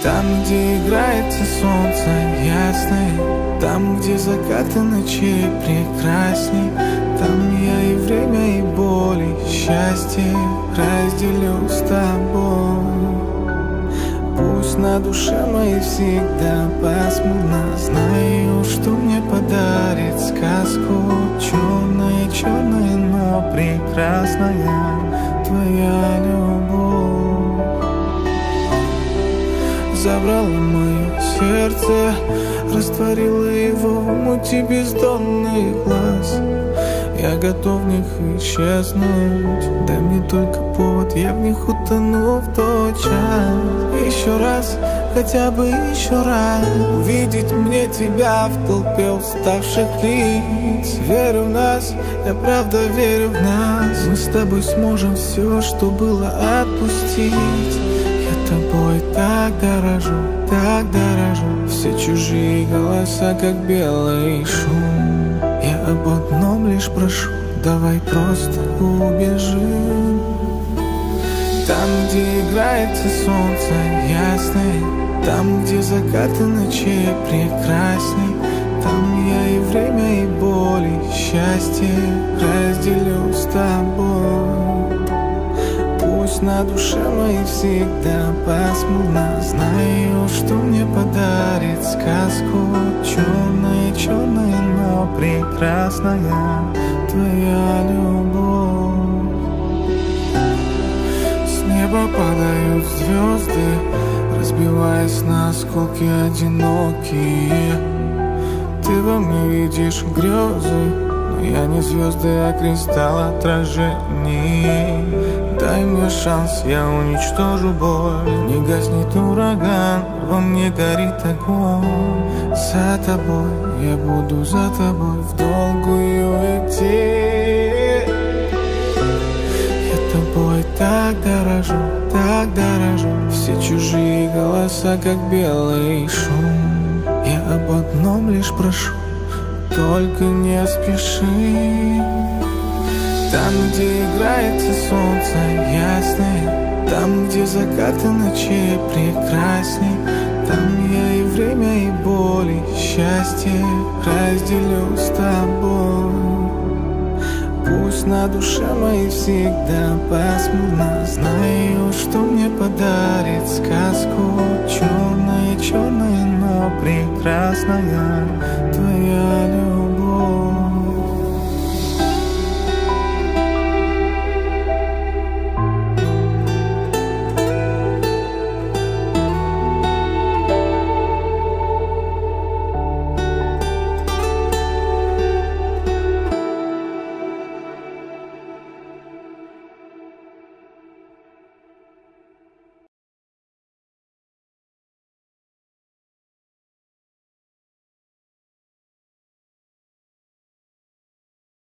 Там, где играется солнце ясное, там, где закаты ночей прекрасней, там я и время, и боль, и счастье разделю с тобой. Пусть на душе моей всегда пасмурно, знаю, что мне подарит сказку. Черная, черная, но прекрасная твоя любовь. Забрала мое сердце, растворила его в мути бездонных глаз. Я готов в них исчезнуть, дай мне только повод, я в них утону в тот час. Еще раз, хотя бы еще раз, увидеть мне тебя в толпе уставших лиц. Верю в нас, я правда верю в нас. Мы с тобой сможем все, что было, отпустить. Я тобой так дорожу, так дорожу. Все чужие голоса, как белый шум. Я об одном лишь прошу, давай просто убежим. Там, где играется солнце ясное, там, где закаты ночей прекрасней, там я и время, и боль, и счастье разделю с тобой. Пусть на душе моей всегда пасмурно, знаю, что мне подарит сказку. Черная, черная, но прекрасная твоя любовь. С неба падают звезды, разбиваясь на осколки одинокие. Ты во мне видишь грезы, но я не звезды, а кристалл отражений. Дай мне шанс, я уничтожу боль. Не гаснет ураган, во мне горит огонь. За тобой, я буду за тобой в долгую идти. Я тобой так дорожу, так дорожу. Все чужие голоса, как белый шум. Я об одном лишь прошу, только не спеши. Там, где играется солнце ясное, там, где закаты ночей прекрасней, там я и время, и боль, и счастье разделю с тобой. Пусть на душе моей всегда пасмурно, знаю, что мне подарит сказку. Черная, черная, но прекрасная твоя любовь.